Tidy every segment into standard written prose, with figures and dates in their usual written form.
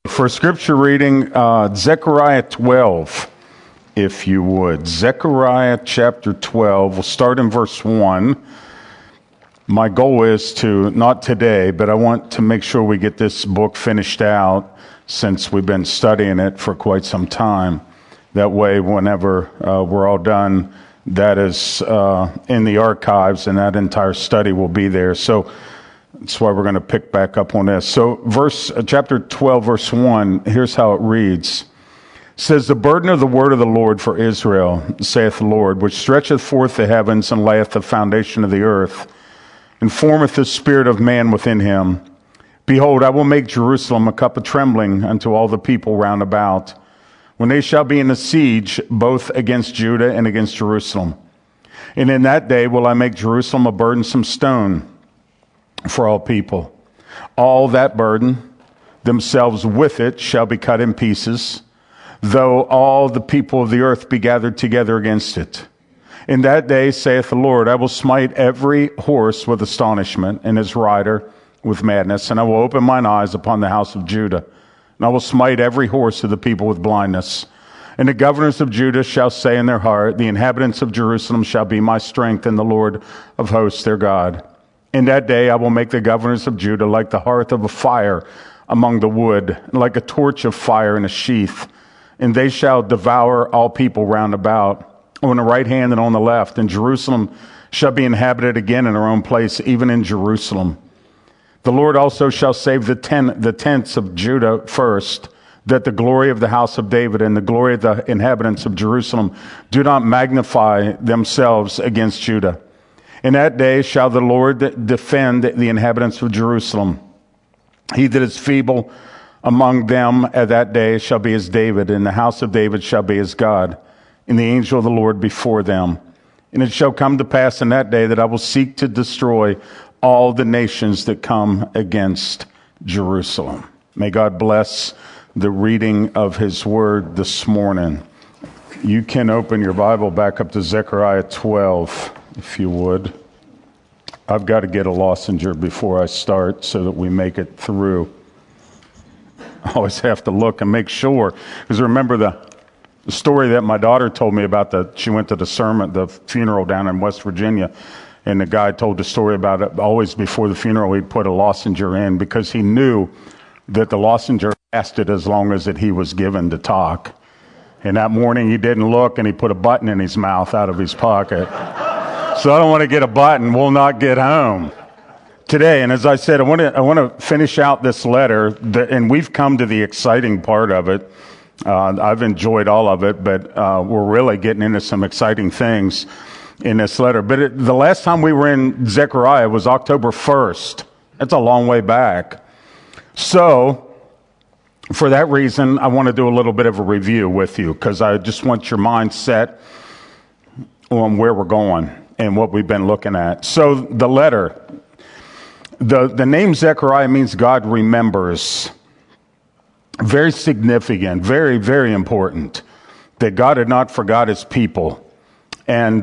For scripture reading, Zechariah 12, if you would. Zechariah chapter 12. We'll start in verse 1. My goal is to, not today, but I want to make sure we get this book finished out since we've been studying it for quite some time. That way, whenever we're all done, that is in the archives and that entire study will be there. So that's why we're going to pick back up on this. So chapter 12, verse 1, here's how it reads. It says, "The burden of the word of the Lord for Israel, saith the Lord, which stretcheth forth the heavens and layeth the foundation of the earth, and formeth the spirit of man within him. Behold, I will make Jerusalem a cup of trembling unto all the people round about, when they shall be in a siege both against Judah and against Jerusalem. And in that day will I make Jerusalem a burdensome stone for all people. All that burden themselves with it shall be cut in pieces, though all the people of the earth be gathered together against it. In that day, saith the Lord, I will smite every horse with astonishment, and his rider with madness, and I will open mine eyes upon the house of Judah, and I will smite every horse of the people with blindness. And the governors of Judah shall say in their heart, the inhabitants of Jerusalem shall be my strength, and the Lord of hosts their God. In that day I will make the governors of Judah like the hearth of a fire among the wood, like a torch of fire in a sheath. And they shall devour all people round about, on the right hand and on the left. And Jerusalem shall be inhabited again in her own place, even in Jerusalem. The Lord also shall save the tents of Judah first, that the glory of the house of David and the glory of the inhabitants of Jerusalem do not magnify themselves against Judah. In that day shall the Lord defend the inhabitants of Jerusalem. He that is feeble among them at that day shall be as David, and the house of David shall be as God, and the angel of the Lord before them. And it shall come to pass in that day that I will seek to destroy all the nations that come against Jerusalem." May God bless the reading of his word this morning. You can open your Bible back up to Zechariah 12. If you would. I've got to get a lozenge before I start so that we make it through. I always have to look and make sure. Because remember the story that my daughter told me about she went to the funeral down in West Virginia, and the guy told the story about it. Always before the funeral, he'd put a lozenge in because he knew that the lozenge lasted as long as that he was given to talk. And that morning he didn't look, and he put a button in his mouth out of his pocket. So I don't want to get a button. We'll not get home today. And as I said, I want to finish out this letter, and we've come to the exciting part of it. I've enjoyed all of it, but we're really getting into some exciting things in this letter. But the last time we were in Zechariah was October 1st. That's a long way back. So for that reason, I want to do a little bit of a review with you, because I just want your mind set on where we're going and what we've been looking at. So the letter, the name Zechariah means God remembers. Very significant, very, very important that God had not forgot his people. And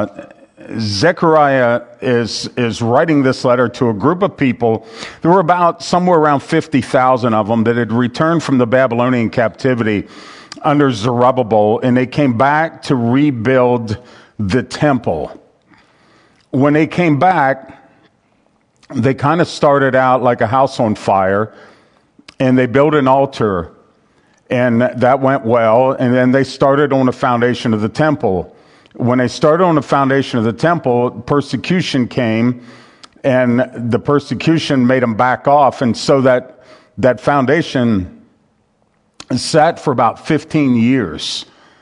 Zechariah is writing this letter to a group of people. There were about somewhere around 50,000 of them that had returned from the Babylonian captivity under Zerubbabel, and they came back to rebuild the temple. When they came back, they kind of started out like a house on fire, and they built an altar, and that went well. And then they started on the foundation of the temple. When they started on the foundation of the temple, persecution came, and the persecution made them back off. And so that foundation sat for about 15 years.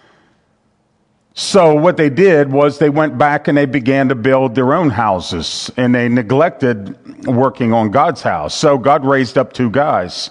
So what they did was they went back and they began to build their own houses, and they neglected working on God's house. So God raised up two guys,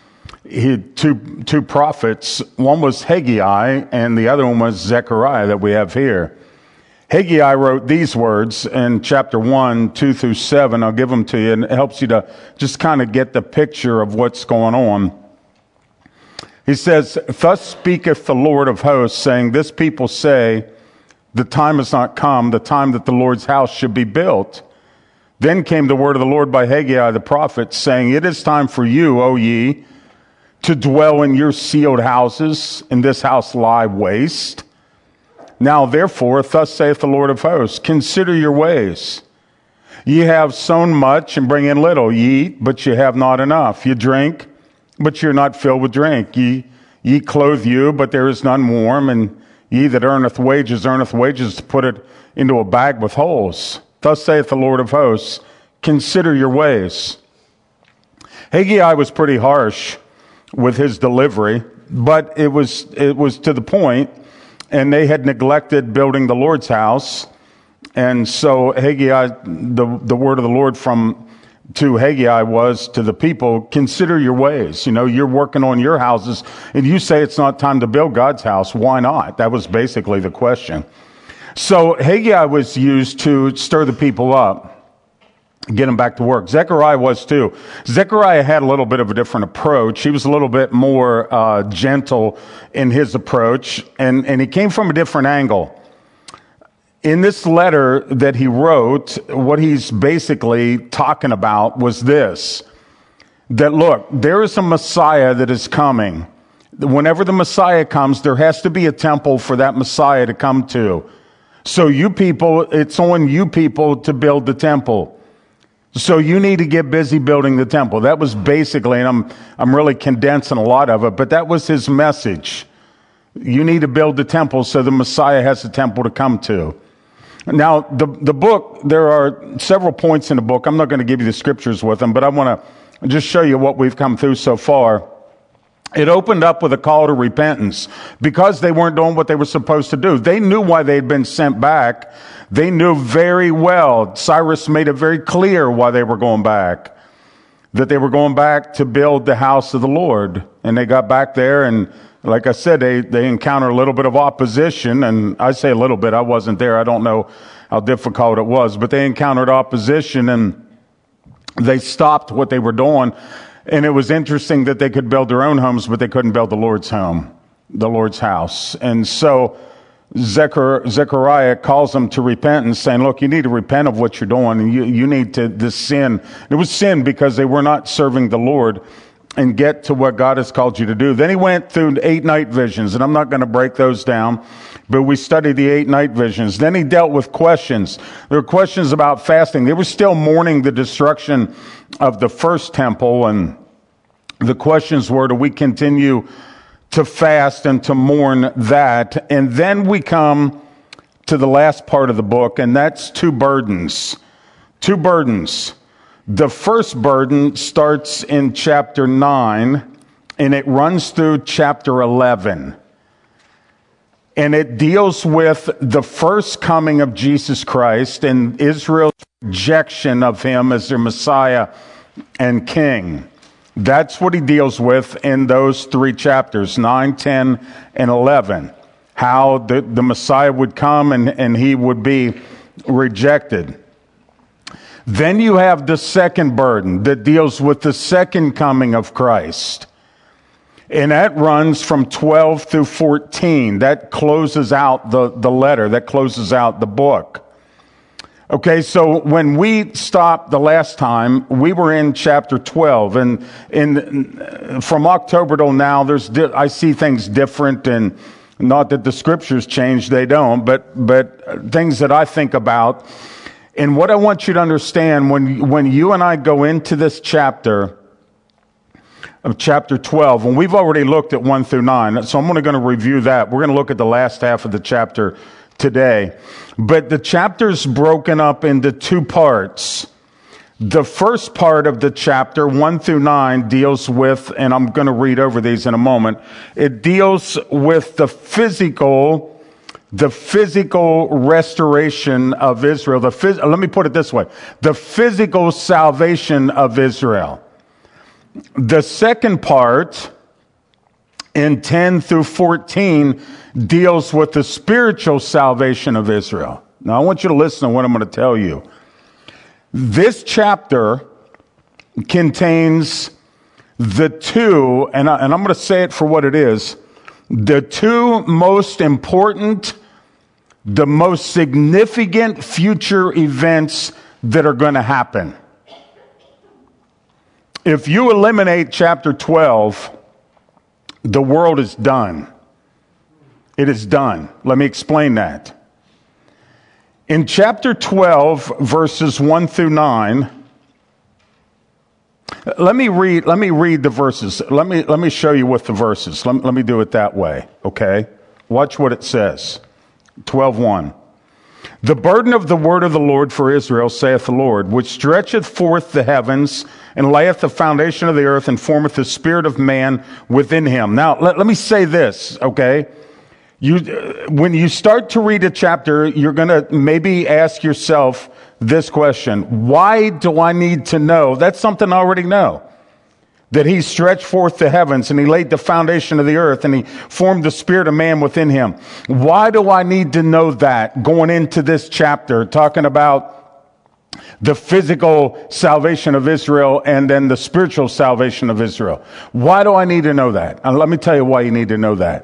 two prophets. One was Haggai, and the other one was Zechariah that we have here. Haggai wrote these words in chapter 1, 2 through 7. I'll give them to you, and it helps you to just kind of get the picture of what's going on. He says, "Thus speaketh the Lord of hosts, saying, This people say, the time has not come, the time that the Lord's house should be built. Then came the word of the Lord by Haggai the prophet, saying, It is time for you, O ye, to dwell in your sealed houses, and this house lie waste? Now therefore, thus saith the Lord of hosts, consider your ways. Ye have sown much and bring in little. Ye eat, but ye have not enough. Ye drink, but you're not filled with drink. Ye clothe you, but there is none warm. And ye that earneth wages to put it into a bag with holes. Thus saith the Lord of hosts, consider your ways. Haggai was pretty harsh with his delivery, but it was to the point, and they had neglected building the Lord's house. And so Haggai, the word of the Lord to Haggai was to the people, consider your ways. You know, you're working on your houses, and you say it's not time to build God's house. Why not? That was basically the question. So Haggai was used to stir the people up, get them back to work. Zechariah was too. Zechariah had a little bit of a different approach. He was a little bit more gentle in his approach, and he came from a different angle. In this letter that he wrote, what he's basically talking about was this, that look, there is a Messiah that is coming. Whenever the Messiah comes, there has to be a temple for that Messiah to come to. So you people, it's on you people to build the temple. So you need to get busy building the temple. That was basically, and I'm really condensing a lot of it, but that was his message. You need to build the temple so the Messiah has a temple to come to. Now, the book, there are several points in the book. I'm not going to give you the scriptures with them, but I want to just show you what we've come through so far. It opened up with a call to repentance because they weren't doing what they were supposed to do. They knew why they'd been sent back. They knew very well. Cyrus made it very clear why they were going back, that they were going back to build the house of the Lord. And they got back there, and like I said, they encountered a little bit of opposition. And I say a little bit, I wasn't there. I don't know how difficult it was, but they encountered opposition, and they stopped what they were doing. And it was interesting that they could build their own homes, but they couldn't build the Lord's home, the Lord's house. And so Zechariah calls them to repentance, saying, look, you need to repent of what you're doing. And you need to, this sin. It was sin because they were not serving the Lord, and get to what God has called you to do. Then he went through 8 night visions, and I'm not going to break those down, but we studied the 8 night visions. Then he dealt with questions. There were questions about fasting. They were still mourning the destruction of the first temple, and the questions were, do we continue to fast and to mourn that? And then we come to the last part of the book, and that's 2 burdens. 2 burdens. The first burden starts in chapter 9, and it runs through chapter 11. And it deals with the first coming of Jesus Christ and Israel's rejection of him as their Messiah and King. That's what he deals with in those 3 chapters, 9, 10, and 11. How the Messiah would come and he would be rejected. Then you have the second burden that deals with the second coming of Christ. And that runs from 12 through 14. That closes out the letter. That closes out the book. Okay, so when we stopped the last time, we were in chapter 12. And from October till now, I see things different, and not that the scriptures change, they don't, but things that I think about. And what I want you to understand, when you and I go into this chapter of chapter 12, and we've already looked at 1 through 9, so I'm only going to review that. We're going to look at the last half of the chapter today. But the chapter's broken up into 2 parts. The first part of the chapter, 1 through 9, deals with, and I'm going to read over these in a moment, it deals with the physical restoration of Israel. Let me put it this way. The physical salvation of Israel. The second part, in 10 through 14, deals with the spiritual salvation of Israel. Now, I want you to listen to what I'm going to tell you. This chapter contains the 2, and I'm going to say it for what it is, the 2 most important, the most significant future events that are going to happen. If you eliminate chapter 12, The world is done. It is done. Let me explain that. In chapter 12, verses 1 through 9, let me read the verses. Let me show you what the verses. Let me do it that way, okay? Watch what it says. 12:1. The burden of the word of the Lord for Israel, saith the Lord, which stretcheth forth the heavens, and layeth the foundation of the earth, and formeth the spirit of man within him. Now, let me say this, okay? When you start to read a chapter, you're going to maybe ask yourself this question: why do I need to know? That's something I already know. That he stretched forth the heavens, and he laid the foundation of the earth, and he formed the spirit of man within him. Why do I need to know that going into this chapter, talking about the physical salvation of Israel and then the spiritual salvation of Israel? Why do I need to know that? And let me tell you why you need to know that.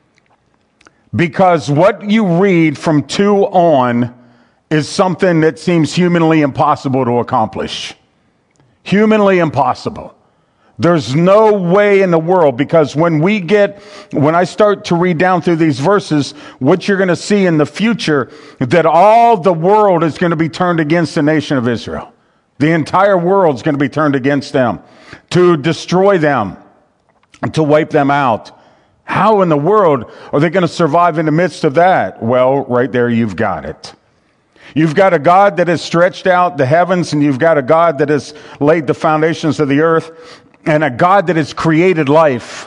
Because what you read from 2 on is something that seems humanly impossible to accomplish. Humanly impossible. There's no way in the world, because when I start to read down through these verses, what you're going to see in the future, that all the world is going to be turned against the nation of Israel. The entire world is going to be turned against them, to destroy them, to wipe them out. How in the world are they going to survive in the midst of that? Well, right there you've got it. You've got a God that has stretched out the heavens, and you've got a God that has laid the foundations of the earth, and a God that has created life.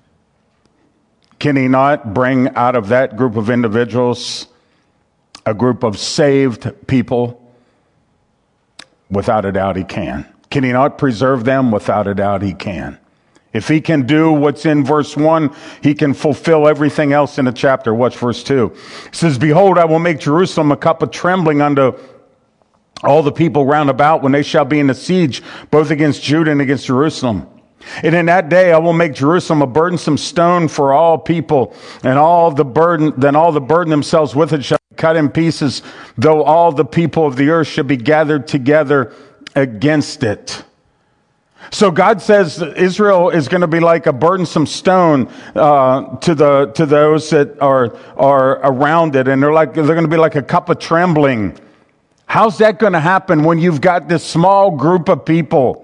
Can he not bring out of that group of individuals a group of saved people? Without a doubt he can. Can he not preserve them? Without a doubt he can. If he can do what's in verse 1, he can fulfill everything else in the chapter. Watch verse 2. It says, Behold, I will make Jerusalem a cup of trembling unto all the people round about when they shall be in the siege, both against Judah and against Jerusalem. And in that day I will make Jerusalem a burdensome stone for all people, and all the burden themselves with it shall be cut in pieces, though all the people of the earth shall be gathered together against it. So God says that Israel is going to be like a burdensome stone to those that are around it, and they're going to be like a cup of trembling. How's that going to happen when you've got this small group of people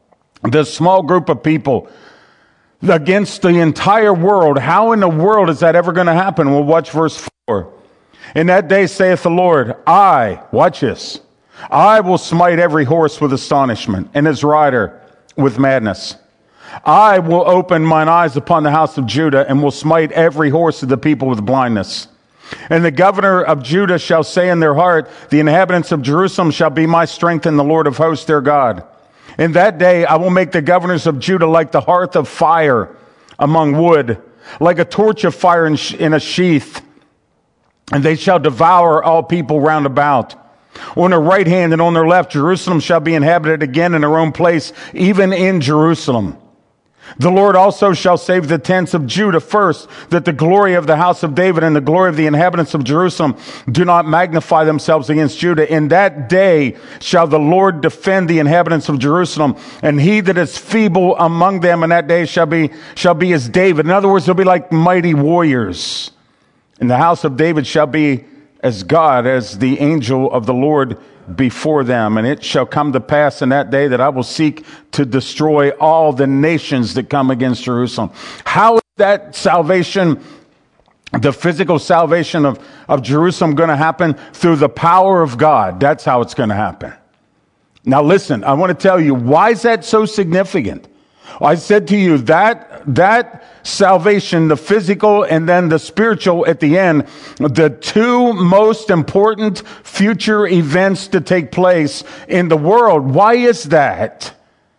against the entire world? How in the world is that ever going to happen? Well, watch verse 4. In that day saith the Lord, watch this, I will smite every horse with astonishment, and his rider with madness. I will open mine eyes upon the house of Judah, and will smite every horse of the people with blindness. And the governor of Judah shall say in their heart, the inhabitants of Jerusalem shall be my strength in the Lord of hosts their God. In that day I will make the governors of Judah like the hearth of fire among wood, like a torch of fire in a sheath, and they shall devour all people round about. On their right hand and on their left, Jerusalem shall be inhabited again in her own place, even in Jerusalem. The Lord also shall save the tents of Judah first, that the glory of the house of David and the glory of the inhabitants of Jerusalem do not magnify themselves against Judah. In that day shall the Lord defend the inhabitants of Jerusalem, and he that is feeble among them in that day shall be as David. In other words, they'll be like mighty warriors. And the house of David shall be as God, as the angel of the Lord before them. And it shall come to pass in that day that I will seek to destroy all the nations that come against Jerusalem. How is that salvation, the physical salvation of Jerusalem, going to happen? Through the power of God. That's how it's going to happen. Now listen, I want to tell you, why is that so significant? I said to you that salvation, the physical and then the spiritual at the end, the two most important future events to take place in the world. Why is that?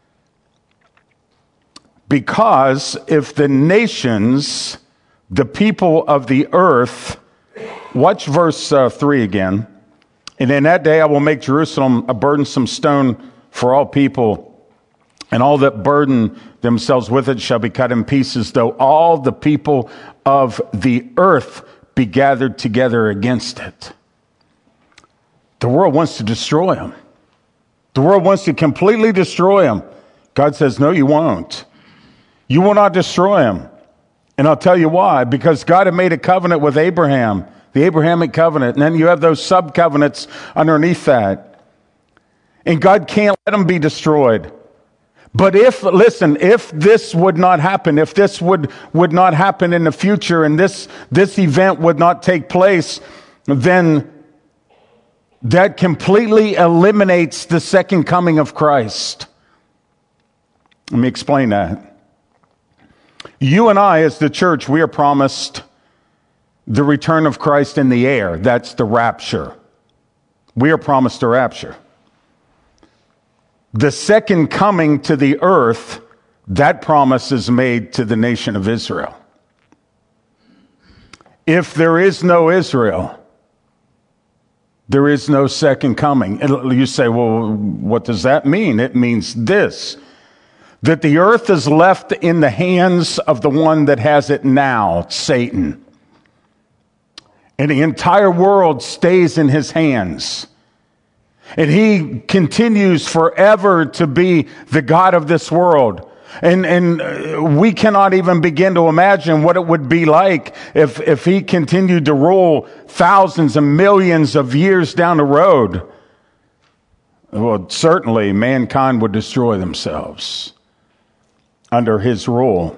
Because if the nations, the people of the earth, watch verse 3 again. And in that day I will make Jerusalem a burdensome stone for all people, and all that burden themselves with it shall be cut in pieces, though all the people of the earth be gathered together against it. The world wants to destroy them. The world wants to completely destroy them. God says, no, you won't. You will not destroy them. And I'll tell you why. Because God had made a covenant with Abraham, the Abrahamic covenant. And then you have those sub-covenants underneath that. And God can't let them be destroyed. But if this would not happen, if this would not happen in the future, and this event would not take place, then that completely eliminates the second coming of Christ. Let me explain that. You and I, as the church, we are promised the return of Christ in the air. That's the rapture. We are promised the rapture. The second coming to the earth, that promise is made to the nation of Israel. If there is no Israel, there is no second coming. And you say, well, what does that mean? It means this, that the earth is left in the hands of the one that has it now, Satan. And the entire world stays in his hands. And he continues forever to be the God of this world. And we cannot even begin to imagine what it would be like if he continued to rule thousands and millions of years down the road. Well, certainly mankind would destroy themselves under his rule.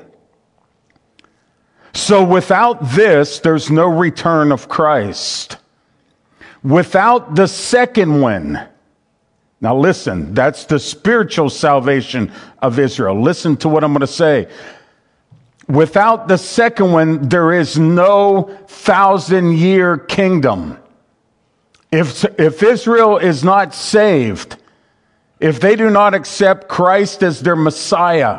So without this, there's no return of Christ. Without the second one, now listen, that's the spiritual salvation of Israel. Listen to what I'm going to say. Without the second one, there is no 1,000-year kingdom. If Israel is not saved, if they do not accept Christ as their Messiah,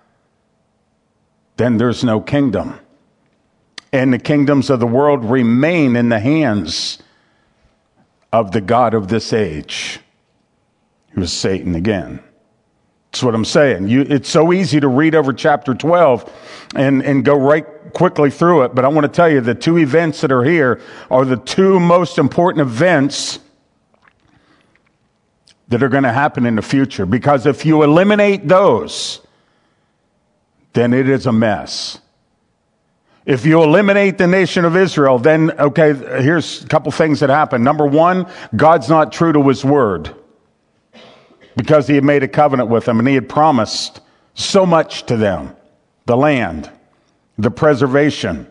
then there's no kingdom. And the kingdoms of the world remain in the hands of the God of this age, who is Satan again. That's what I'm saying. It's so easy to read over chapter 12 and go right quickly through it, but I want to tell you the two events that are here are the two most important events that are going to happen in the future. Because if you eliminate those, then it is a mess. If you eliminate the nation of Israel, then, okay, here's a couple things that happen. Number one, God's not true to his word because he had made a covenant with them and he had promised so much to them. The land, the preservation.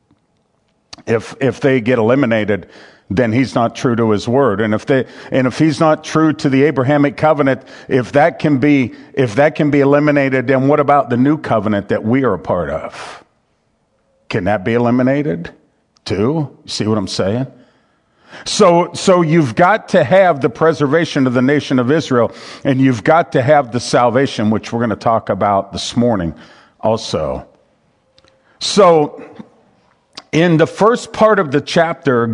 If they get eliminated, then he's not true to his word. And if he's not true to the Abrahamic covenant, if that can be eliminated, then what about the new covenant that we are a part of? Can that be eliminated too? See what I'm saying? So you've got to have the preservation of the nation of Israel, and you've got to have the salvation, which we're going to talk about this morning also. So in the first part of the chapter,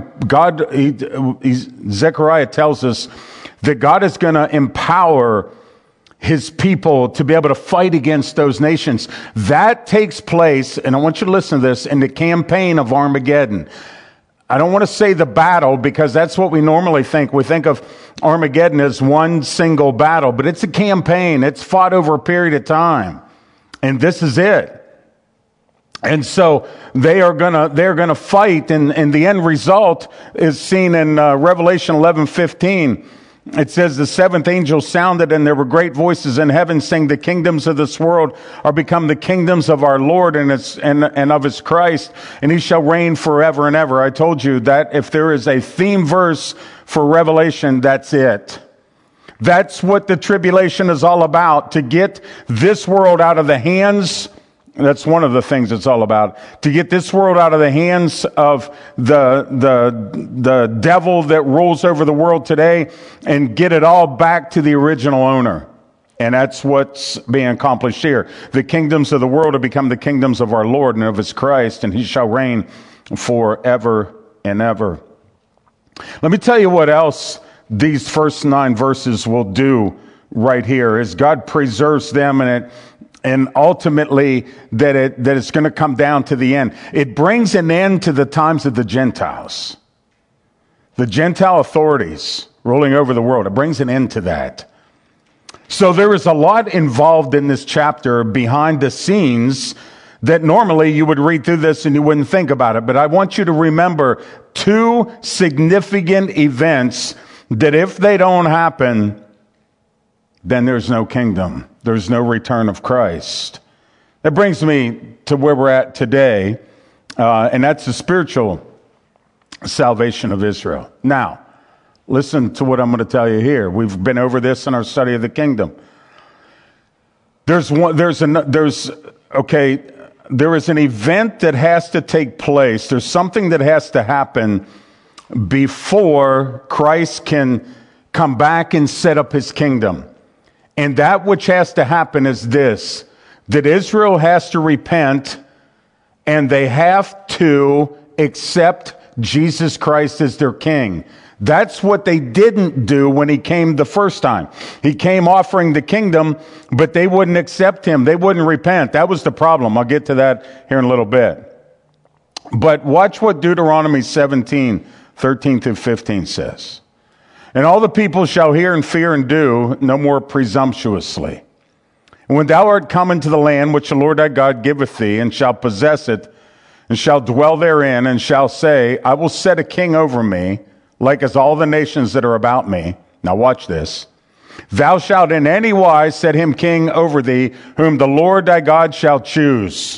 Zechariah tells us that God is going to empower his people to be able to fight against those nations. That takes place, and I want you to listen to this, in the campaign of Armageddon. I don't want to say the battle because that's what we normally think. We think of Armageddon as one single battle, but it's a campaign. It's fought over a period of time. And this is it. And so they're gonna fight, and the end result is seen in Revelation 11:15. It says, the seventh angel sounded, and there were great voices in heaven saying, the kingdoms of this world are become the kingdoms of our Lord and of his Christ, and he shall reign forever and ever. I told you that if there is a theme verse for Revelation, that's it. That's what the tribulation is all about, to get this world out of the hands. That's one of the things it's all about. To get this world out of the hands of the devil that rules over the world today and get it all back to the original owner. And that's what's being accomplished here. The kingdoms of the world have become the kingdoms of our Lord and of his Christ, and he shall reign forever and ever. Let me tell you what else these first 9 verses will do right here is God preserves them, and ultimately that it's going to come down to the end. It brings an end to the times of the Gentiles. The Gentile authorities ruling over the world. It brings an end to that. So there is a lot involved in this chapter behind the scenes that normally you would read through this and you wouldn't think about it. But I want you to remember two significant events that if they don't happen, then there's no kingdom. There's no return of Christ. That brings me to where we're at today, and that's the spiritual salvation of Israel. Now, listen to what I'm going to tell you here. We've been over this in our study of the kingdom. There is an event that has to take place. There's something that has to happen before Christ can come back and set up his kingdom. And that which has to happen is this, that Israel has to repent and they have to accept Jesus Christ as their king. That's what they didn't do when he came the first time. He came offering the kingdom, but they wouldn't accept him. They wouldn't repent. That was the problem. I'll get to that here in a little bit. But watch what Deuteronomy 17, 13 through 15 says. And all the people shall hear and fear and do no more presumptuously. And when thou art come into the land which the Lord thy God giveth thee, and shall possess it, and shall dwell therein, and shall say, I will set a king over me, like as all the nations that are about me. Now watch this. Thou shalt in any wise set him king over thee, whom the Lord thy God shall choose.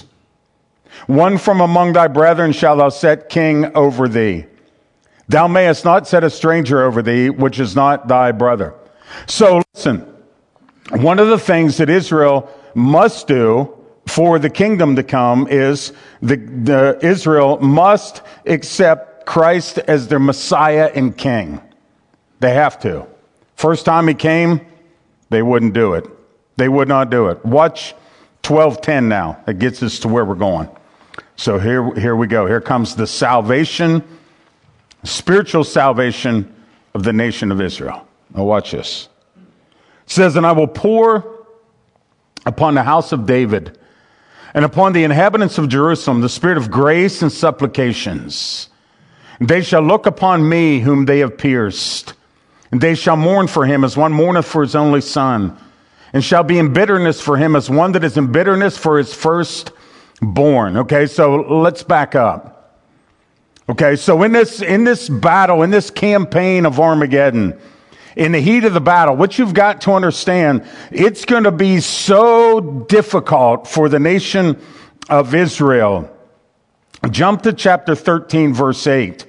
One from among thy brethren shalt thou set king over thee. Thou mayest not set a stranger over thee, which is not thy brother. So listen, one of the things that Israel must do for the kingdom to come is the Israel must accept Christ as their Messiah and King. They have to. First time he came, they wouldn't do it. They would not do it. Watch 12:10 now. It gets us to where we're going. So here we go. Here comes the salvation, spiritual salvation of the nation of Israel. Now watch this. It says, and I will pour upon the house of David and upon the inhabitants of Jerusalem the spirit of grace and supplications. And they shall look upon me whom they have pierced. And they shall mourn for him as one mourneth for his only son. And shall be in bitterness for him as one that is in bitterness for his firstborn. Okay, so let's back up. Okay, so in this battle, in this campaign of Armageddon, in the heat of the battle, what you've got to understand, it's going to be so difficult for the nation of Israel. Jump to chapter 13, verse 8.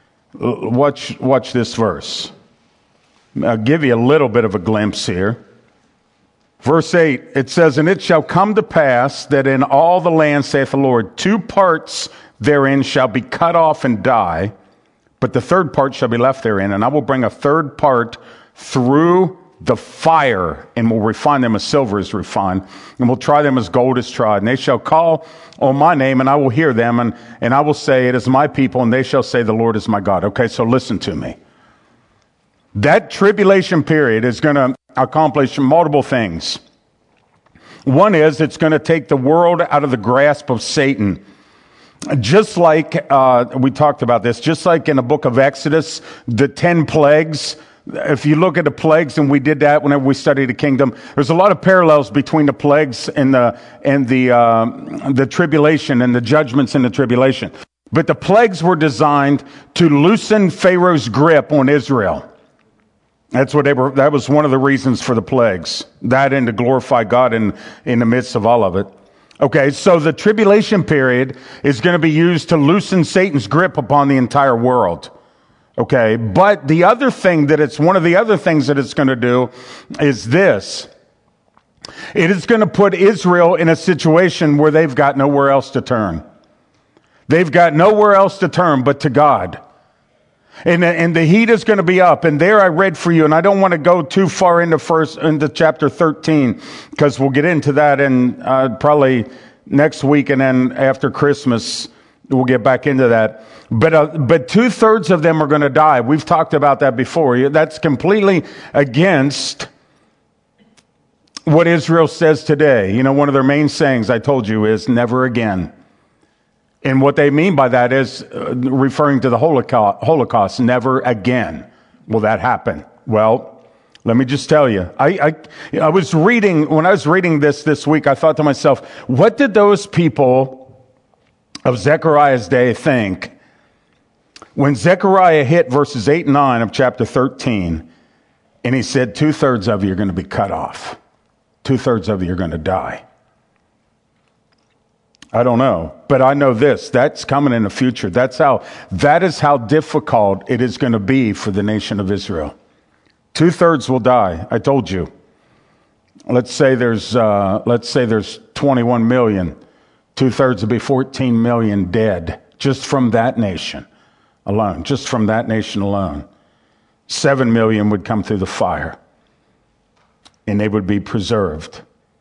Watch this verse. I'll give you a little bit of a glimpse here. Verse 8, it says, and it shall come to pass that in all the land, saith the Lord, 2 parts therein shall be cut off and die, but the third part shall be left therein. And I will bring a third part through the fire, and will refine them as silver is refined, and will try them as gold is tried. And they shall call on my name, and I will hear them, and I will say, it is my people, and they shall say, the Lord is my God. Okay, so listen to me. That tribulation period is going to accomplish multiple things. One is it's going to take the world out of the grasp of Satan. Just like, we talked about this, just like in the book of Exodus, the 10 plagues, if you look at the plagues, and we did that whenever we studied the kingdom, there's a lot of parallels between the plagues and the tribulation and the judgments in the tribulation. But the plagues were designed to loosen Pharaoh's grip on Israel. That was one of the reasons for the plagues. That and to glorify God in the midst of all of it. Okay, so the tribulation period is going to be used to loosen Satan's grip upon the entire world. Okay, but one of the other things that it's going to do is this. It is going to put Israel in a situation where they've got nowhere else to turn. They've got nowhere else to turn but to God. And the heat is going to be up. And there I read for you, and I don't want to go too far into chapter 13, because we'll get into that in probably next week, and then after Christmas we'll get back into that. But 2/3 of them are going to die. We've talked about that before. That's completely against what Israel says today. You know, one of their main sayings, I told you, is never again. And what they mean by that is referring to the Holocaust, never again will that happen. Well, Let me just tell you, I was reading, when I was reading this week, I thought to myself, what did those people of Zechariah's day think when Zechariah hit verses 8 and 9 of chapter 13, and he said, 2/3 of you are going to be cut off. 2/3 of you are going to die. I don't know, but I know this, that's coming in the future. That is how difficult it is going to be for the nation of Israel. 2/3 will die. I told you. Let's say there's 21 million. 2/3 will be 14 million dead just from that nation alone. Just from that nation alone. 7 million would come through the fire, and they would be preserved.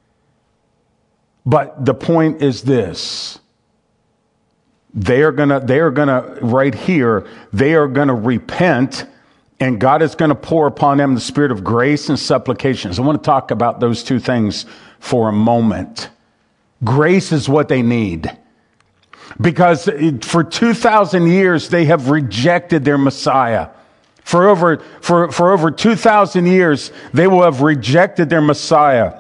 But the point is this: they are gonna right here. They are gonna repent. And God is going to pour upon them the spirit of grace and supplications. I want to talk about those two things for a moment. Grace is what they need. Because for 2,000 years, they have rejected their Messiah. For over 2,000 years, they will have rejected their Messiah.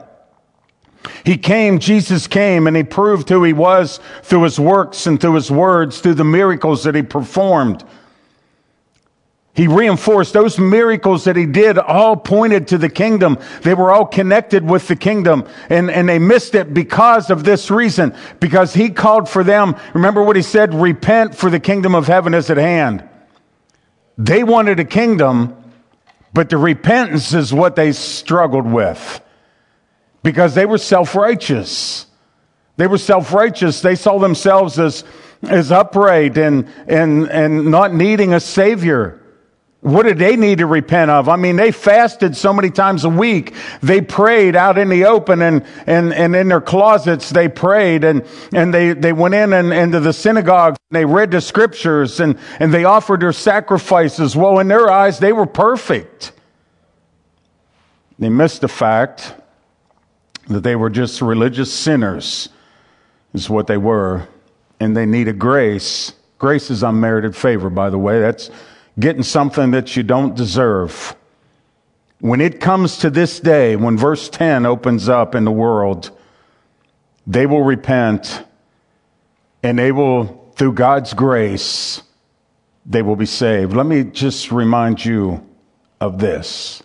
Jesus came, and he proved who he was through his works and through his words, through the miracles that he performed. He reinforced those miracles that he did, all pointed to the kingdom. They were all connected with the kingdom, and they missed it because of this reason. Because he called for them, remember what he said, repent, for the kingdom of heaven is at hand. They wanted a kingdom, but the repentance is what they struggled with. Because they were self-righteous. They were self-righteous. They saw themselves as upright and not needing a savior. What did they need to repent of? I mean, they fasted so many times a week. They prayed out in the open and in their closets they prayed and they went into the synagogues. They read the scriptures and they offered their sacrifices. Well, in their eyes, they were perfect. They missed the fact that they were just religious sinners, is what they were. And they needed grace. Grace is unmerited favor, by the way. That's getting something that you don't deserve. When it comes to this day, when verse 10 opens up in the world, they will repent, and they will, through God's grace, they will be saved. Let me just remind you of this.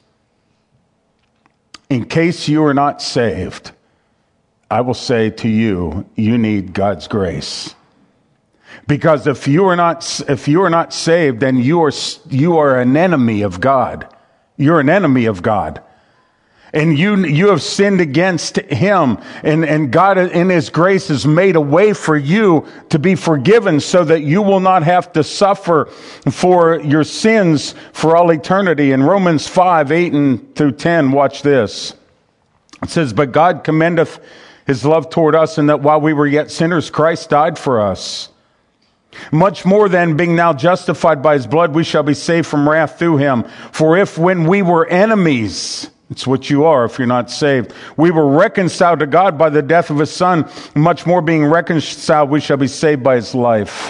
In case you are not saved, I will say to you, you need God's grace. Because if you are not saved, then you are an enemy of God. You're an enemy of God. And you have sinned against him. And God in his grace has made a way for you to be forgiven so that you will not have to suffer for your sins for all eternity. In Romans 5, 8 through 10, watch this. It says, but God commendeth his love toward us, in that while we were yet sinners, Christ died for us. Much more then, being now justified by his blood, we shall be saved from wrath through him. For if when we were enemies, it's what you are if you're not saved, we were reconciled to God by the death of his son, much more being reconciled, we shall be saved by his life.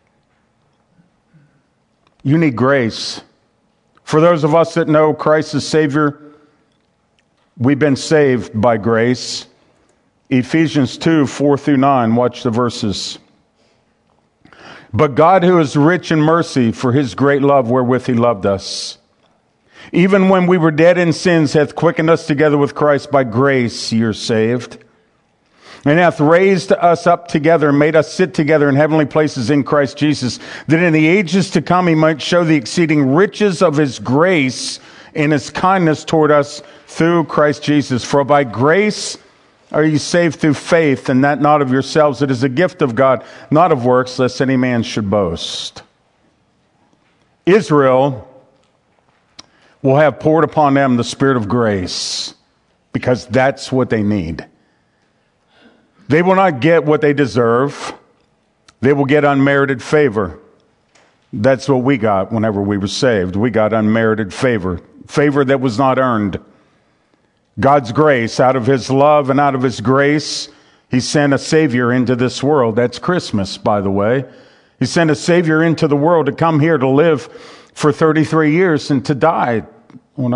You need grace. For those of us that know Christ as Savior, we've been saved by grace. Ephesians 2, 4 through 9, watch the verses. But God, who is rich in mercy, for his great love wherewith he loved us, even when we were dead in sins, hath quickened us together with Christ. By grace ye are saved, and hath raised us up together, and made us sit together in heavenly places in Christ Jesus, that in the ages to come he might show the exceeding riches of his grace and his kindness toward us through Christ Jesus. For by grace are ye saved through faith, and that not of yourselves? It is a gift of God, not of works, lest any man should boast. Israel will have poured upon them the Spirit of grace, because that's what they need. They will not get what they deserve. They will get unmerited favor. That's what we got whenever we were saved. We got unmerited favor. Favor that was not earned. God's grace, out of his love and out of his grace, he sent a Savior into this world. That's Christmas, by the way. He sent a Savior into the world to come here to live for 33 years and to die on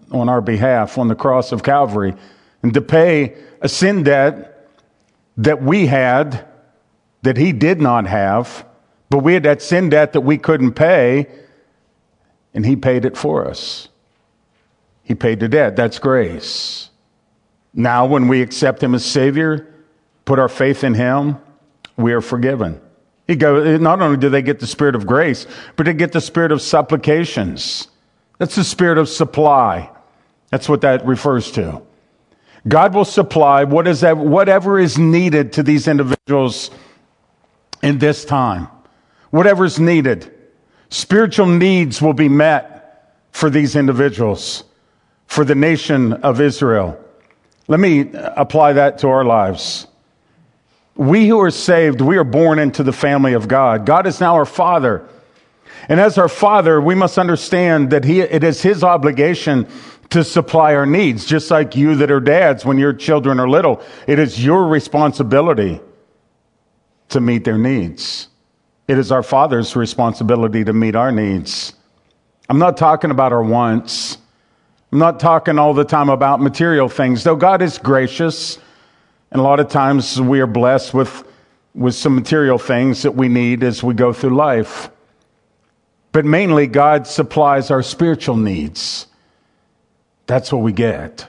on our behalf on the cross of Calvary, and to pay a sin debt that we had, that he did not have, but we had that sin debt that we couldn't pay, and he paid it for us. He paid the debt. That's grace. Now, when we accept him as Savior, put our faith in him, we are forgiven. Not only do they get the spirit of grace, but they get the spirit of supplications. That's the spirit of supply. That's what that refers to. God will supply whatever is needed to these individuals in this time. Whatever is needed. Spiritual needs will be met for these individuals, for the nation of Israel. Let me apply that to our lives. We who are saved, we are born into the family of God. God is now our Father. And as our Father, we must understand that it is his obligation to supply our needs. Just like you that are dads, when your children are little, it is your responsibility to meet their needs. It is our Father's responsibility to meet our needs. I'm not talking about our wants. I'm not talking all the time about material things, though God is gracious. And a lot of times we are blessed with some material things that we need as we go through life. But mainly God supplies our spiritual needs. That's what we get.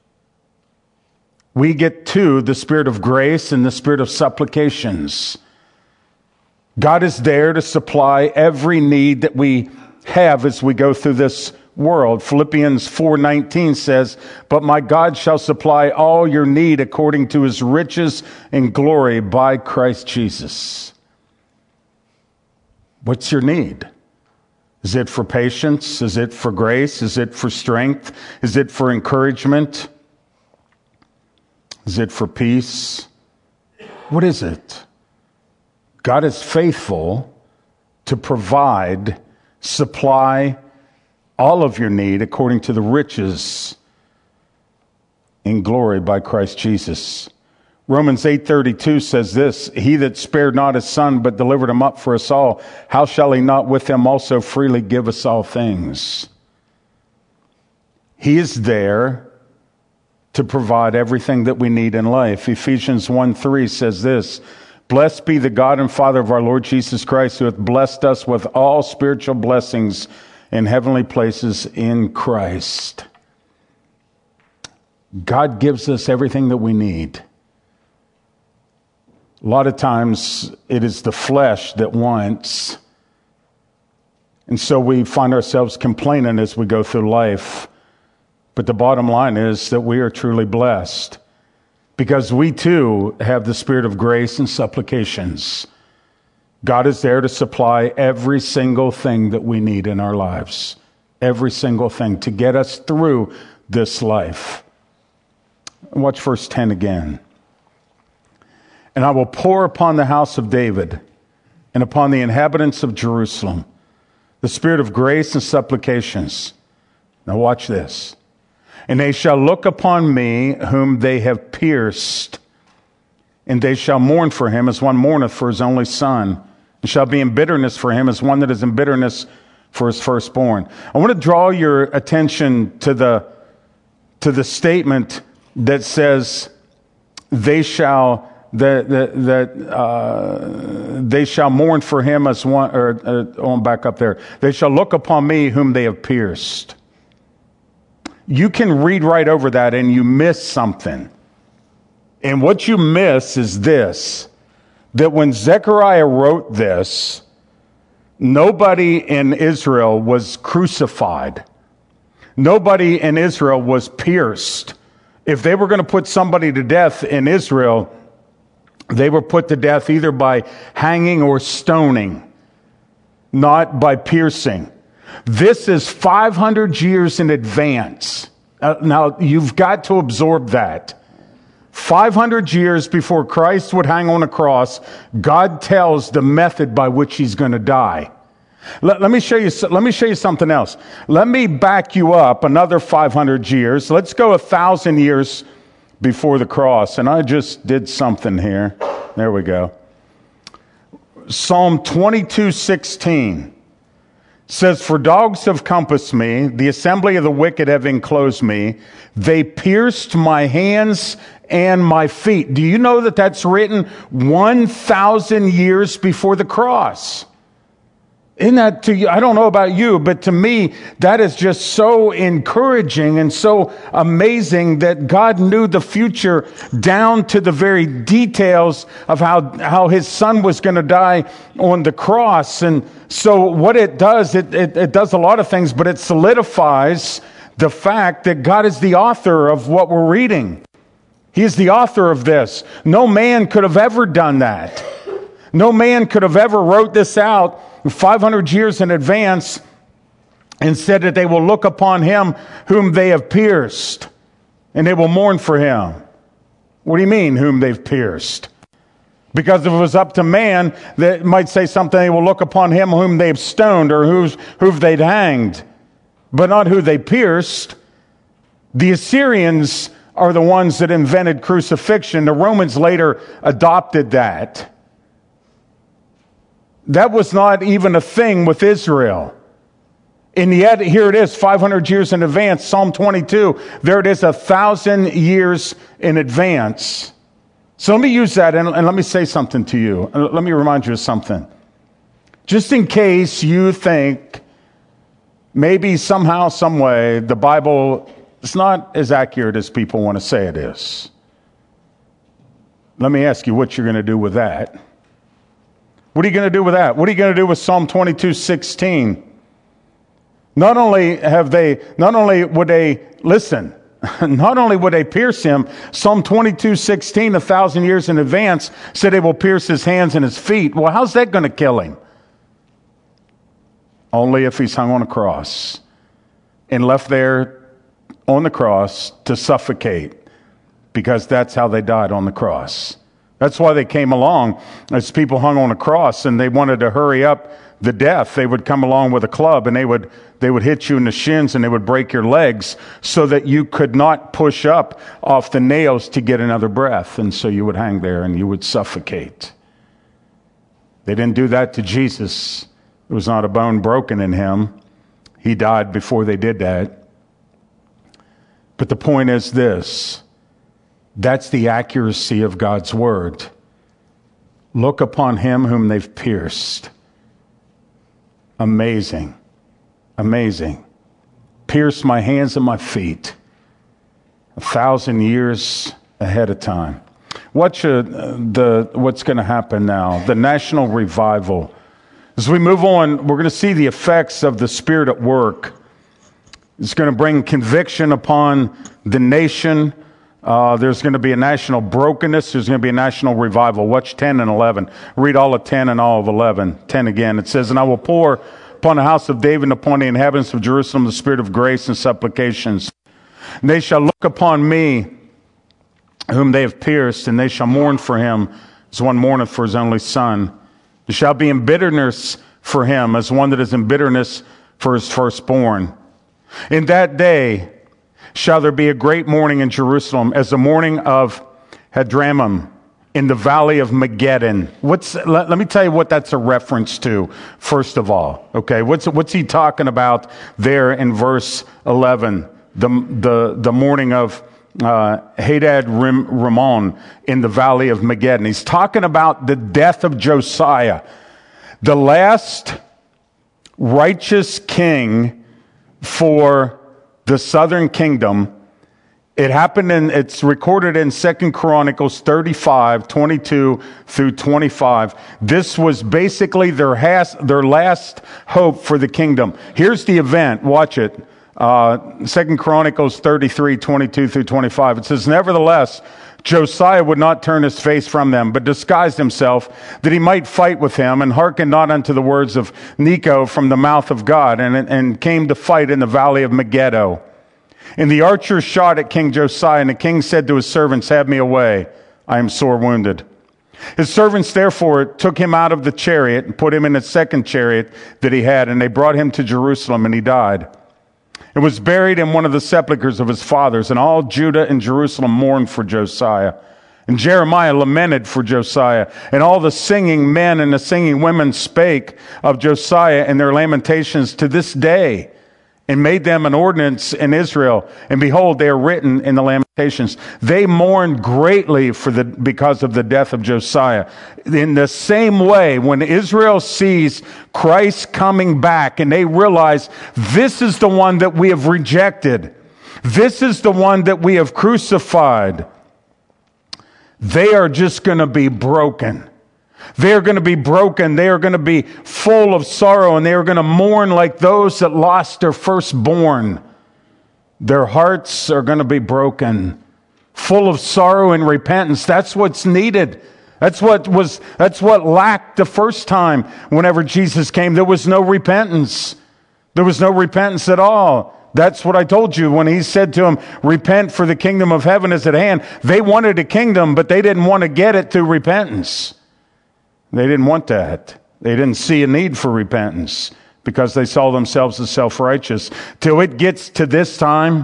We get too the spirit of grace and the spirit of supplications. God is there to supply every need that we have as we go through this world. Philippians 4:19 says, "But my God shall supply all your need according to his riches and glory by Christ Jesus." What's your need? Is it for patience? Is it for grace? Is it for strength? Is it for encouragement? Is it for peace? What is it? God is faithful to provide, supply all of your need according to the riches in glory by Christ Jesus. Romans 8:32 says this, "He that spared not his son, but delivered him up for us all, how shall he not with him also freely give us all things?" He is there to provide everything that we need in life. Ephesians 1:3 says this, "Blessed be the God and Father of our Lord Jesus Christ, who hath blessed us with all spiritual blessings in heavenly places in Christ." God gives us everything that we need. A lot of times it is the flesh that wants, and so we find ourselves complaining as we go through life. But the bottom line is that we are truly blessed because we too have the spirit of grace and supplications. God is there to supply every single thing that we need in our lives. Every single thing to get us through this life. Watch verse 10 again. "And I will pour upon the house of David and upon the inhabitants of Jerusalem the spirit of grace and supplications." Now watch this. "And they shall look upon me whom they have pierced, and they shall mourn for him as one mourneth for his only son, and shall be in bitterness for him as one that is in bitterness for his firstborn." I want to draw your attention to the statement that says, "They shall they shall mourn for him as one." Back up there. "They shall look upon me whom they have pierced." You can read right over that and you miss something. And what you miss is this: that when Zechariah wrote this, nobody in Israel was crucified. Nobody in Israel was pierced. If they were going to put somebody to death in Israel, they were put to death either by hanging or stoning, not by piercing. This is 500 years in advance. Now, you've got to absorb that. 500 years before Christ would hang on a cross, God tells the method by which he's going to die. Let me show you something else. Let me back you up another 500 years. Let's go 1,000 years before the cross. And I just did something here. There we go. Psalm 22:16 says, "For dogs have compassed me, the assembly of the wicked have enclosed me. They pierced my hands and my feet." Do you know that that's written 1,000 years before the cross? Isn't that to you? I don't know about you, but to me, that is just so encouraging and so amazing that God knew the future down to the very details of how his son was going to die on the cross. And so what it does, it does a lot of things, but it solidifies the fact that God is the author of what we're reading. He is the author of this. No man could have ever done that. No man could have ever wrote this out 500 years in advance and said that they will look upon him whom they have pierced and they will mourn for him. What do you mean, whom they've pierced? Because if it was up to man, that might say something, they will look upon him whom they've stoned or who they'd hanged, but not who they pierced. The Assyrians are the ones that invented crucifixion. The Romans later adopted that. That was not even a thing with Israel. And yet, here it is, 500 years in advance, Psalm 22. There it is, 1,000 years in advance. So let me use that and let me say something to you. Let me remind you of something. Just in case you think maybe somehow, some way, the Bible is not as accurate as people want to say it is. Let me ask you what you're going to do with that. What are you going to do with that? What are you going to do with Psalm 22:16? Not only would they pierce him, Psalm 22:16, 1,000 years in advance, said they will pierce his hands and his feet. Well, how's that going to kill him? Only if he's hung on a cross and left there on the cross to suffocate, because that's how they died on the cross. That's why they came along as people hung on a cross and they wanted to hurry up the death. They would come along with a club and they would hit you in the shins and they would break your legs so that you could not push up off the nails to get another breath. And so you would hang there and you would suffocate. They didn't do that to Jesus. There was not a bone broken in him. He died before they did that. But the point is this. That's the accuracy of God's word. Look upon him whom they've pierced. Amazing. Amazing. Pierce my hands and my feet. 1,000 years ahead of time. What's going to happen now? The national revival. As we move on, we're going to see the effects of the Spirit at work. It's going to bring conviction upon the nation. There's going to be a national brokenness. There's going to be a national revival. Watch 10 and 11. Read all of 10 and all of 11. 10 again. It says, "And I will pour upon the house of David and upon the inhabitants of Jerusalem the spirit of grace and supplications. And they shall look upon me, whom they have pierced, and they shall mourn for him as one mourneth for his only son. There shall be in bitterness for him as one that is in bitterness for his firstborn. In that day shall there be a great mourning in Jerusalem, as the mourning of Hadramim in the valley of Megiddon." Let me tell you what that's a reference to, first of all. Okay, what's he talking about there in verse 11? The mourning of Hadad Rimmon in the valley of Megiddon. He's talking about the death of Josiah, the last righteous king for the southern kingdom. It happened it's recorded in 2 Chronicles 35, 22 through 25. This was basically their last hope for the kingdom. Here's the event. Watch it. 2 Chronicles 33, 22 through 25. It says, "Nevertheless, Josiah would not turn his face from them, but disguised himself that he might fight with him, and hearkened not unto the words of Necho from the mouth of God, and came to fight in the valley of Megiddo. And the archers shot at King Josiah, and the king said to his servants, Have me away, I am sore wounded. His servants therefore took him out of the chariot and put him in a second chariot that he had, and they brought him to Jerusalem, and he died. And was buried in one of the sepulchres of his fathers, and all Judah and Jerusalem mourned for Josiah. And Jeremiah lamented for Josiah. And all the singing men and the singing women spake of Josiah in their lamentations to this day, and made them an ordinance in Israel. And behold, they are written in the Lamentations. They mourned greatly because of the death of Josiah. In the same way, when Israel sees Christ coming back and they realize this is the one that we have rejected, this is the one that we have crucified, they are just going to be broken. They are going to be broken. They are going to be full of sorrow, and they are going to mourn like those that lost their firstborn. Their hearts are going to be broken, full of sorrow and repentance. That's what's needed. That's what lacked the first time whenever Jesus came. There was no repentance. There was no repentance at all. That's what I told you when he said to them, repent for the kingdom of heaven is at hand. They wanted a kingdom, but they didn't want to get it through repentance. They didn't want that. They didn't see a need for repentance because they saw themselves as self-righteous. Till it gets to this time,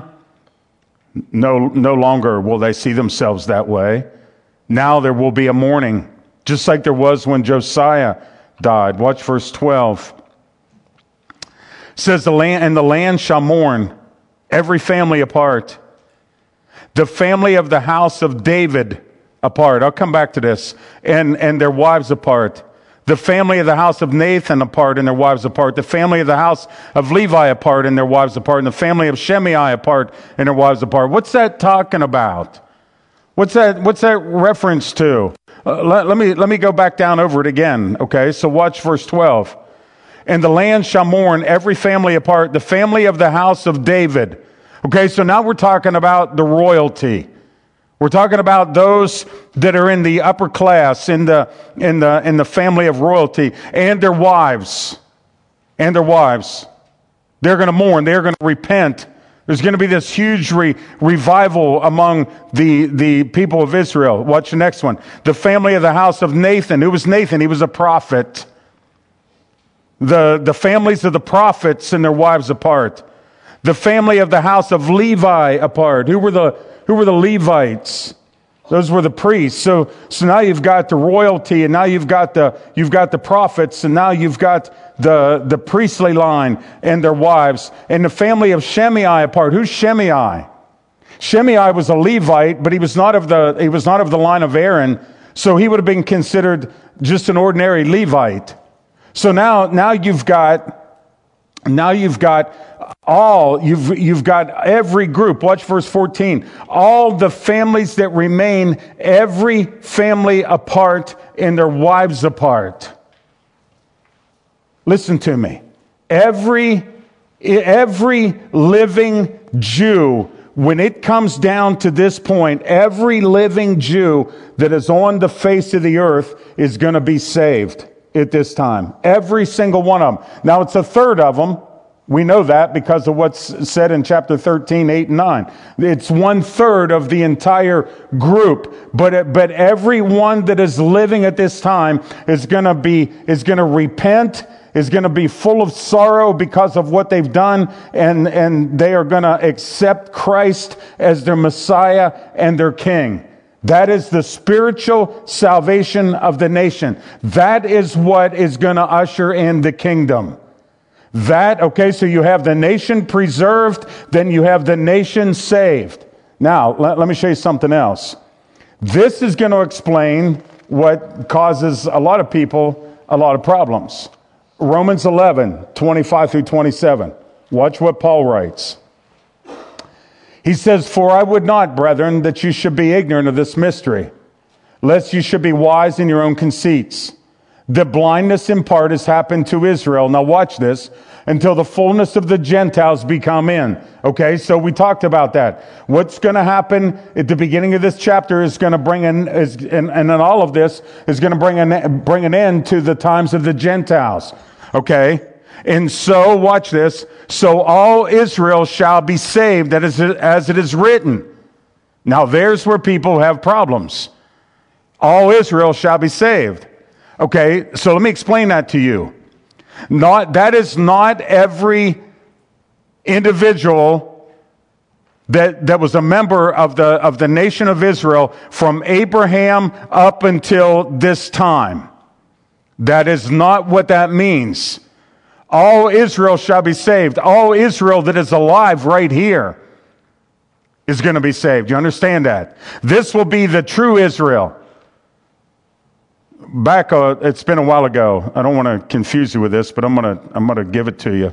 no longer will they see themselves that way. Now there will be a mourning, just like there was when Josiah died. Watch verse 12. It says, the land shall mourn, every family apart. The family of the house of David apart. I'll come back to this. And their wives apart. The family of the house of Nathan apart and their wives apart. The family of the house of Levi apart and their wives apart. And the family of Shimei apart and their wives apart. What's that talking about? What's that reference to? Let me go back down over it again. Okay, so watch verse 12. And the land shall mourn, every family apart, the family of the house of David. Okay, so now we're talking about the royalty. We're talking about those that are in the upper class, in the family of royalty, and their wives. And their wives. They're going to mourn. They're going to repent. There's going to be this huge revival among the people of Israel. Watch the next one. The family of the house of Nathan. Who was Nathan? He was a prophet. The families of the prophets and their wives apart. The family of the house of Levi apart. Who were the Levites? Those were the priests. So now you've got the royalty, and now you've got the prophets, and now you've got the priestly line and their wives. And the family of Shimei apart. Who's Shimei? Shimei was a Levite, but he was not of the line of Aaron, so he would have been considered just an ordinary Levite. So now you've got every group. Watch verse 14. All the families that remain, every family apart and their wives apart. Listen to me. Every living Jew, when it comes down to this point, every living Jew that is on the face of the earth is going to be saved at this time. Every single one of them. Now it's a third of them. We know that because of what's said in chapter 13, 8, and 9. It's 1/3 of the entire group. But everyone that is living at this time is going to repent, is going to be full of sorrow because of what they've done, and they are going to accept Christ as their Messiah and their King. That is the spiritual salvation of the nation. That is what is going to usher in the kingdom. So you have the nation preserved, then you have the nation saved. Now, let me show you something else. This is going to explain what causes a lot of people a lot of problems. Romans 11, 25 through 27. Watch what Paul writes. He says, "For I would not, brethren, that you should be ignorant of this mystery, lest you should be wise in your own conceits. The blindness in part has happened to Israel." Now watch this. "Until the fullness of the Gentiles be come in." Okay, so we talked about that. What's going to happen at the beginning of this chapter is going to bring in, and in all of this is going to bring an end to the times of the Gentiles. Okay, and so watch this. "So all Israel shall be saved, as it is written." Now there's where people have problems. All Israel shall be saved. Okay, so let me explain that to you. That is not every individual that was a member of the nation of Israel from Abraham up until this time. That is not what that means. All Israel shall be saved. All Israel that is alive right here is going to be saved. You understand that? This will be the true Israel. Back, it's been a while ago. I don't want to confuse you with this, but I'm gonna give it to you.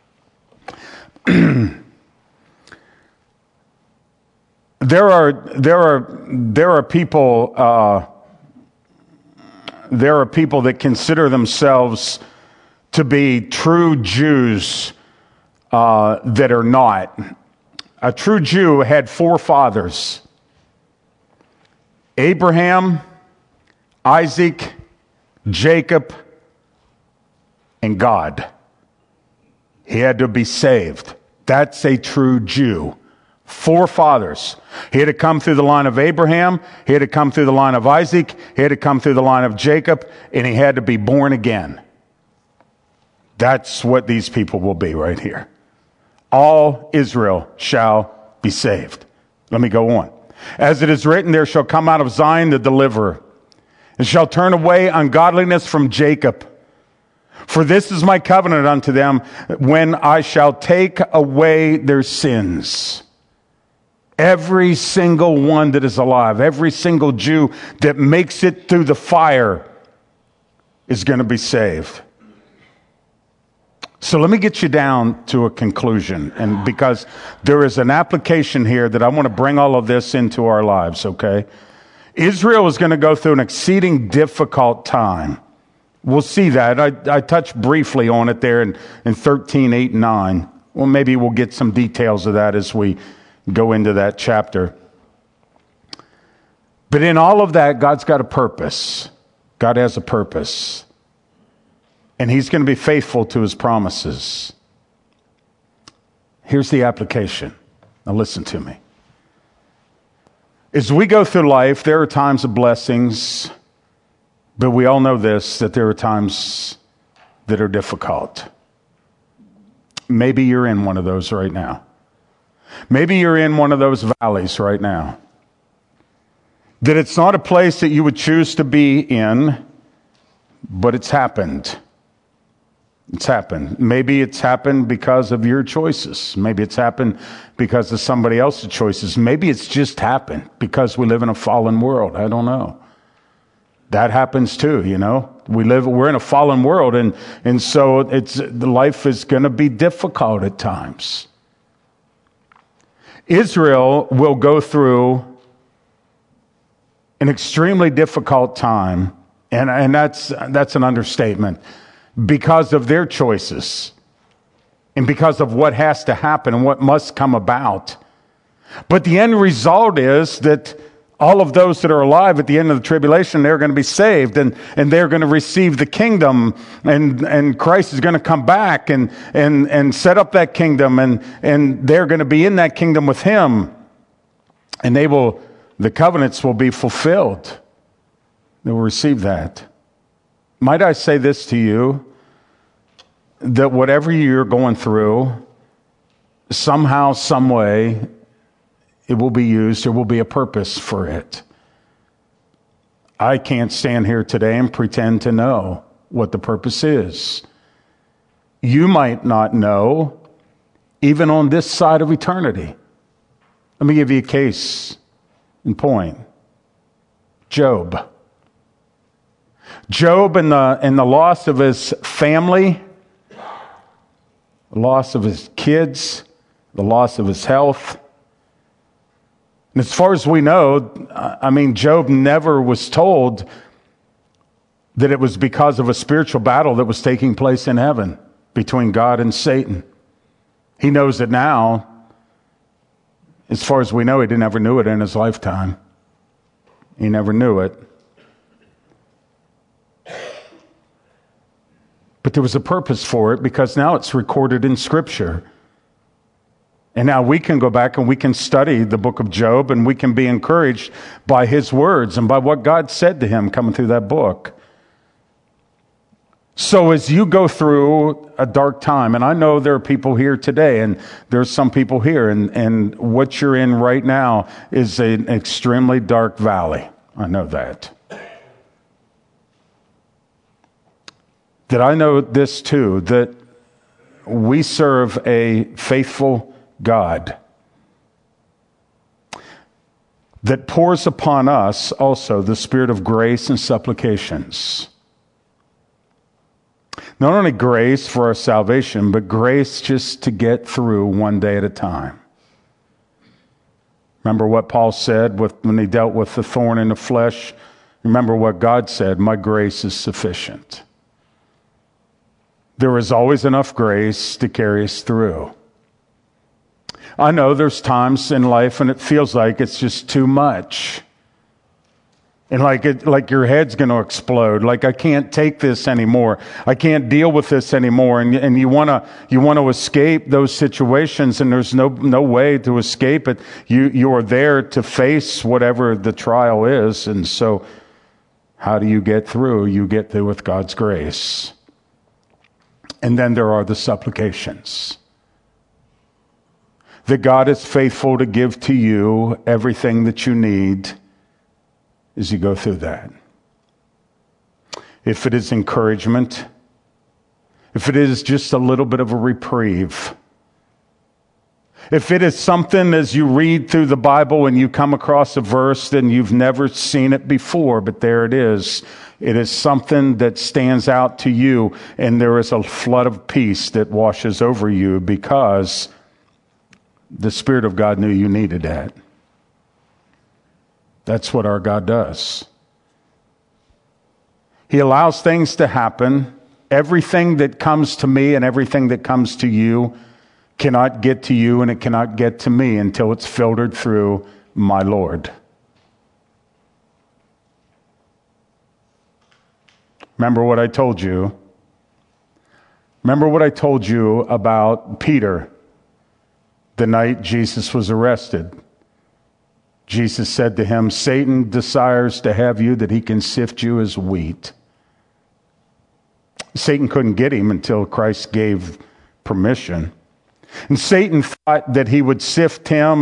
There are people that consider themselves to be true Jews that are not. A true Jew had 4 fathers: Abraham, Isaac, Jacob, and God. He had to be saved. That's a true Jew. 4 fathers. He had to come through the line of Abraham. He had to come through the line of Isaac. He had to come through the line of Jacob. And he had to be born again. That's what these people will be right here. All Israel shall be saved. Let me go on. As it is written, there shall come out of Zion the deliverer, and shall turn away ungodliness from Jacob. For this is my covenant unto them, when I shall take away their sins. Every single one that is alive, every single Jew that makes it through the fire is going to be saved. So let me get you down to a conclusion, and because there is an application here that I want to bring all of this into our lives, okay? Israel is going to go through an exceeding difficult time. We'll see that. I touched briefly on it there in 13, 8, and 9. Well, maybe we'll get some details of that as we go into that chapter. But in all of that, God's got a purpose. God has a purpose. And he's going to be faithful to his promises. Here's the application. Now listen to me. As we go through life, there are times of blessings, but we all know this, that there are times that are difficult. Maybe you're in one of those right now. Maybe you're in one of those valleys right now. That it's not a place that you would choose to be in, but it's happened. It's happened. Maybe it's happened because of your choices. Maybe it's happened because of somebody else's choices. Maybe it's just happened because we live in a fallen world. I don't know. That happens too, you know. We're in a fallen world, and so life is going to be difficult at times. Israel will go through an extremely difficult time, and that's an understatement, because of their choices and because of what has to happen and what must come about. But the end result is that all of those that are alive at the end of the tribulation, they're going to be saved, and they're going to receive the kingdom, and Christ is going to come back and set up that kingdom, and they're going to be in that kingdom with him, and the covenants will be fulfilled. They will receive that. Might I say this to you, that whatever you're going through, somehow, some way, it will be used. There will be a purpose for it. I can't stand here today and pretend to know what the purpose is. You might not know, even on this side of eternity. Let me give you a case in point. Job. Job and the loss of his family, the loss of his kids, the loss of his health. And as far as we know, Job never was told that it was because of a spiritual battle that was taking place in heaven between God and Satan. He knows it now. As far as we know, he never knew it in his lifetime. He never knew it. But there was a purpose for it, because now it's recorded in Scripture. And now we can go back and we can study the book of Job, and we can be encouraged by his words and by what God said to him coming through that book. So as you go through a dark time, and I know there are people here today, and there's some people here, and what you're in right now is an extremely dark valley. I know that. That I know this too, that we serve a faithful God that pours upon us also the spirit of grace and supplications. Not only grace for our salvation, but grace just to get through one day at a time. Remember what Paul said when he dealt with the thorn in the flesh? Remember what God said, my grace is sufficient. There is always enough grace to carry us through. I know there's times in life when it feels like it's just too much. And like your head's going to explode. Like, I can't take this anymore. I can't deal with this anymore. And you want to escape those situations, and there's no way to escape it. You are there to face whatever the trial is. And so how do you get through? You get through with God's grace. And then there are the supplications. That God is faithful to give to you everything that you need as you go through that. If it is encouragement, if it is just a little bit of a reprieve, if it is something as you read through the Bible and you come across a verse and you've never seen it before, but there it is something that stands out to you, and there is a flood of peace that washes over you because the Spirit of God knew you needed that. That's what our God does. He allows things to happen. Everything that comes to me and everything that comes to you cannot get to you, and it cannot get to me until it's filtered through my Lord. Remember what I told you. Remember what I told you about Peter the night Jesus was arrested. Jesus said to him, Satan desires to have you that he can sift you as wheat. Satan couldn't get him until Christ gave permission. And Satan thought that he would sift him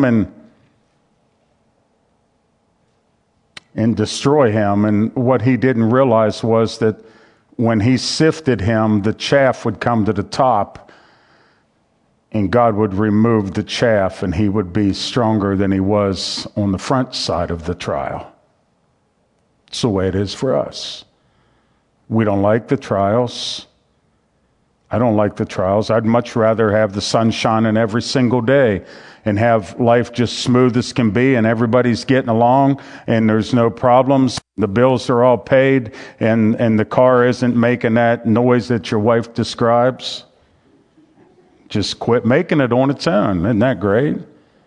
and destroy him. And what he didn't realize was that when he sifted him, the chaff would come to the top, and God would remove the chaff, and he would be stronger than he was on the front side of the trial. It's the way it is for us. We don't like the trials. I don't like the trials. I'd much rather have the sun shining every single day and have life just smooth as can be, and everybody's getting along, and there's no problems. The bills are all paid, and the car isn't making that noise that your wife describes. Just quit making it on its own. Isn't that great?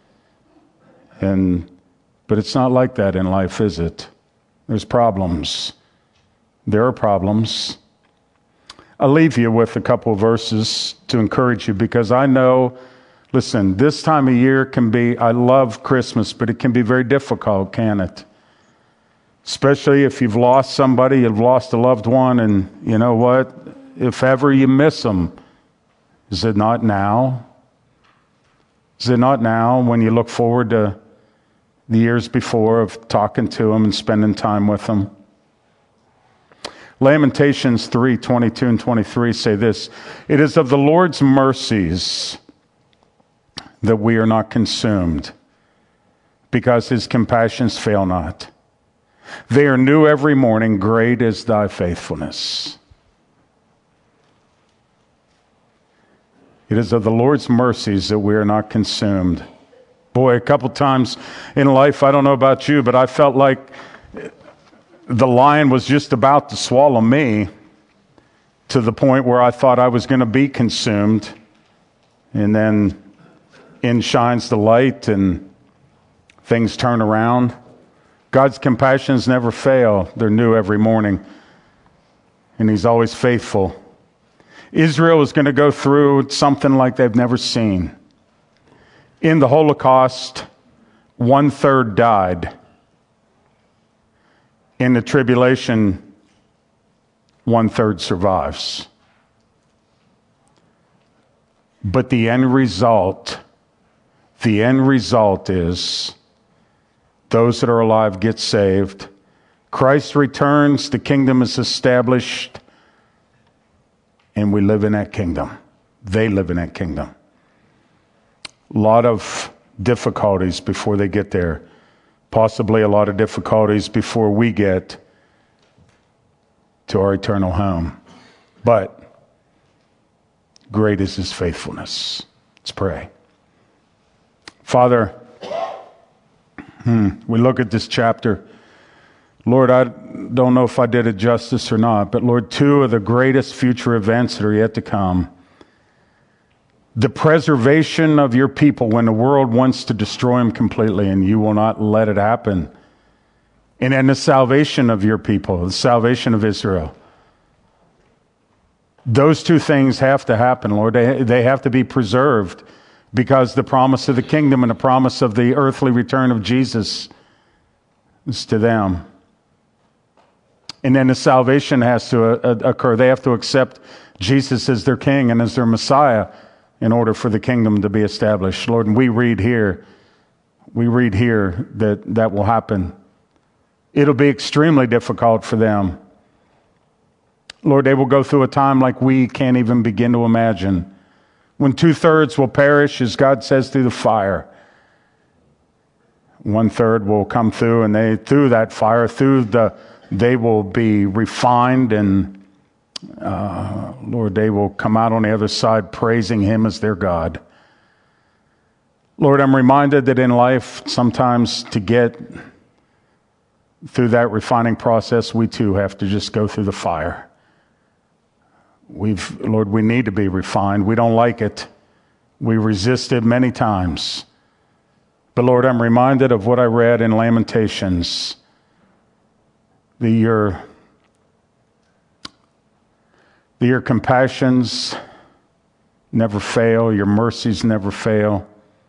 But it's not like that in life, is it? There's problems. There are problems. I'll leave you with a couple of verses to encourage you, because I know, listen, this time of year can be, I love Christmas, but it can be very difficult, can it? Especially if you've lost somebody, you've lost a loved one, and you know what? If ever you miss them, is it not now? Is it not now when you look forward to the years before of talking to them and spending time with them? Lamentations 3:22 and 23 say this, it is of the Lord's mercies that we are not consumed, because his compassions fail not. They are new every morning, great is thy faithfulness. It is of the Lord's mercies that we are not consumed. Boy, a couple times in life, I don't know about you, but I felt like the lion was just about to swallow me, to the point where I thought I was going to be consumed. And then in shines the light and things turn around. God's compassions never fail. They're new every morning. And he's always faithful. Israel is going to go through something like they've never seen. In the Holocaust, 1/3 died. In the tribulation, 1/3 survives. But the end result is those that are alive get saved. Christ returns, the kingdom is established, and we live in that kingdom. They live in that kingdom. A lot of difficulties before they get there. Possibly a lot of difficulties before we get to our eternal home. But great is his faithfulness. Let's pray. Father, we look at this chapter. Lord, I don't know if I did it justice or not, but Lord, two of the greatest future events that are yet to come. The preservation of your people when the world wants to destroy them completely, and you will not let it happen. And then the salvation of your people, the salvation of Israel. Those two things have to happen, Lord. They have to be preserved because the promise of the kingdom and the promise of the earthly return of Jesus is to them. And then the salvation has to occur. They have to accept Jesus as their king and as their Messiah in order for the kingdom to be established. Lord, and we read here that will happen. It'll be extremely difficult for them. Lord, they will go through a time like we can't even begin to imagine. When 2/3 will perish, as God says, through the fire. 1/3 will come through, and through that fire, they will be refined, and Lord, they will come out on the other side praising him as their God. Lord, I'm reminded that in life, sometimes to get through that refining process, we too have to just go through the fire. Lord, we need to be refined. We don't like it. We resist it many times. But Lord, I'm reminded of what I read in Lamentations. Your compassions never fail. Your mercies never fail.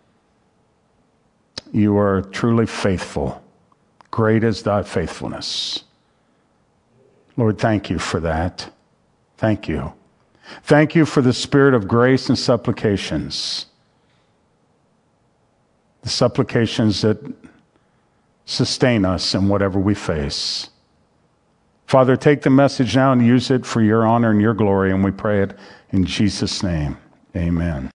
You are truly faithful. Great is thy faithfulness. Lord, thank you for that. Thank you. Thank you for the spirit of grace and supplications. The supplications that sustain us in whatever we face. Father, take the message now and use it for your honor and your glory, and we pray it in Jesus' name. Amen.